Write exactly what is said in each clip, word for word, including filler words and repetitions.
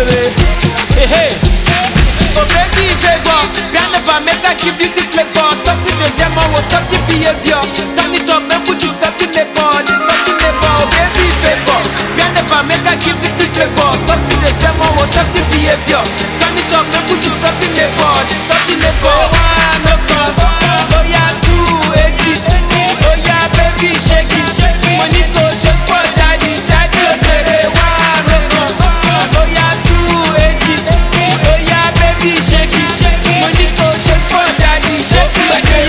baby. Hey, hey. Oh baby, favor. Piano bar, make I give you the flavor. Stop to the demo, will stop the behavior. Turn it up, make you stop the neighbor. Stop the neighbor, oh baby, favor. Piano bar, make I give you the flavor. Stop to the demo, will stop the behavior. Turn it up, make you stop the neighbor. Stop the neighbor. One, no problem. Oh yeah, two, eighty. Oh yeah, baby, shake it, shake it. Money go shake for daddy, daddy, okay. One, no problem. Oh yeah, two, eighty. Oh yeah, baby, shake it, shake it. Money go shake for daddy, shake it, okay.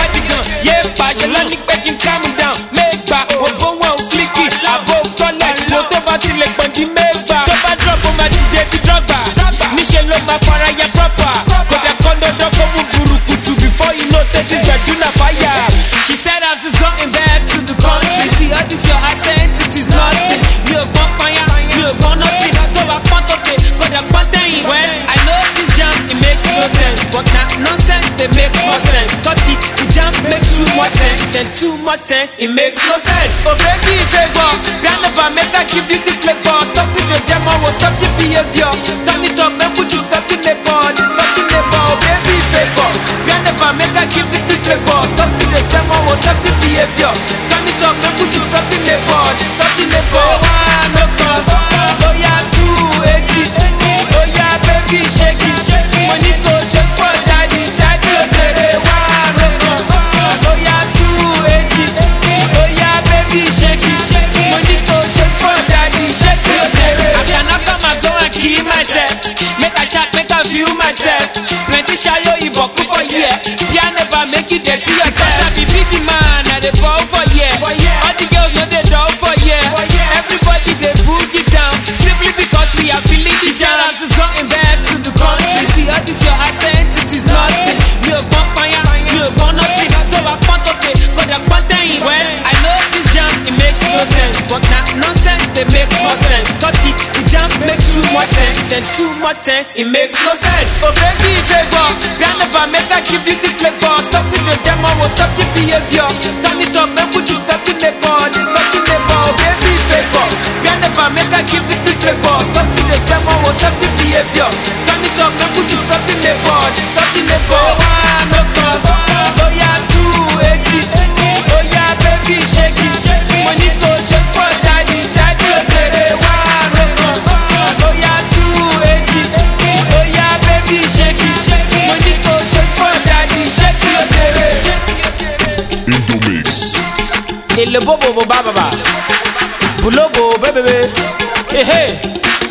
Yeah, passion, let me make him calm down. Make back, we'll go one flicky. Above flawless, no to battle like Bundy, make back. Top and drop on my D J, the drugger. Michelle, my fire, yeah, proper. Got that condo, don't come with Burukutu. Before you know, say this girl, do not fire. She said, I'm just going back to the country. See, all this your accent, it is nothing. You're born fire, you're born nothing. Go back, point of it, got that pattern. Well, I know this jam, it makes no sense. But now, nonsense, they make more sense. Cause it, the jam makes too much sense. Then too much sense, it makes no sense. So baby, favor, piano bar, make I give you the flavor. Stop to the demo, will stop the behavior. Turn it up, make you stop the neighbor. Stop the neighbor, oh baby, favor. Piano bar, make I give you the flavor. Stop to the demo, will stop the behavior. Turn it up, make you stop the neighbor. Stop the neighbor. One, no problem. Oh yeah, two, eighty. Oh yeah, baby, shake it, shake it. Money go shake for daddy, daddy, okay. One, no problem. Oh yeah, two, eighty. Oh yeah, baby, shake it, shake it. Money go shake for daddy, shake it, okay. I cannot come and go and kill myself. Make a shot, make a view myself. Plenty shayo, you boku for year. Piano bar, make it dirty yourself. Cause I be big man, I dey ball for year. All the girls know they down for year. Everybody they boogie down, simply because we are feeling the jam. I'm just going back to the country. See all this your accent, it is nothing. You're born fire, you're born nothing. Go back, point of it, got that pattern. Well, I know this jam, it makes no sense. But now nonsense, they make more sense. Cause it, the jam makes too much sense. Then too much sense, it makes no sense. So baby, favor, piano bar, make I give you the flavor. Stop to the demo, will stop the behavior. Turn it up, make you stop the neighbor. Stop the neighbor, oh baby, favor. Piano bar, make I give you the flavor. Stop to the demo, will stop the behavior. Turn it up, make you stop the neighbor. Stop the neighbor. One, no problem. Oh yeah, two, eighty. Oh yeah, baby, shake it, shake it. Money go shake for daddy, daddy, okay. One, no problem. Oh yeah, two, eighty. Oh yeah, baby, shake it, shake it. Money go shake for daddy, shake it, okay. Indo Mix. Il le bobo boba baba. Bulobo bébé. Hey hey.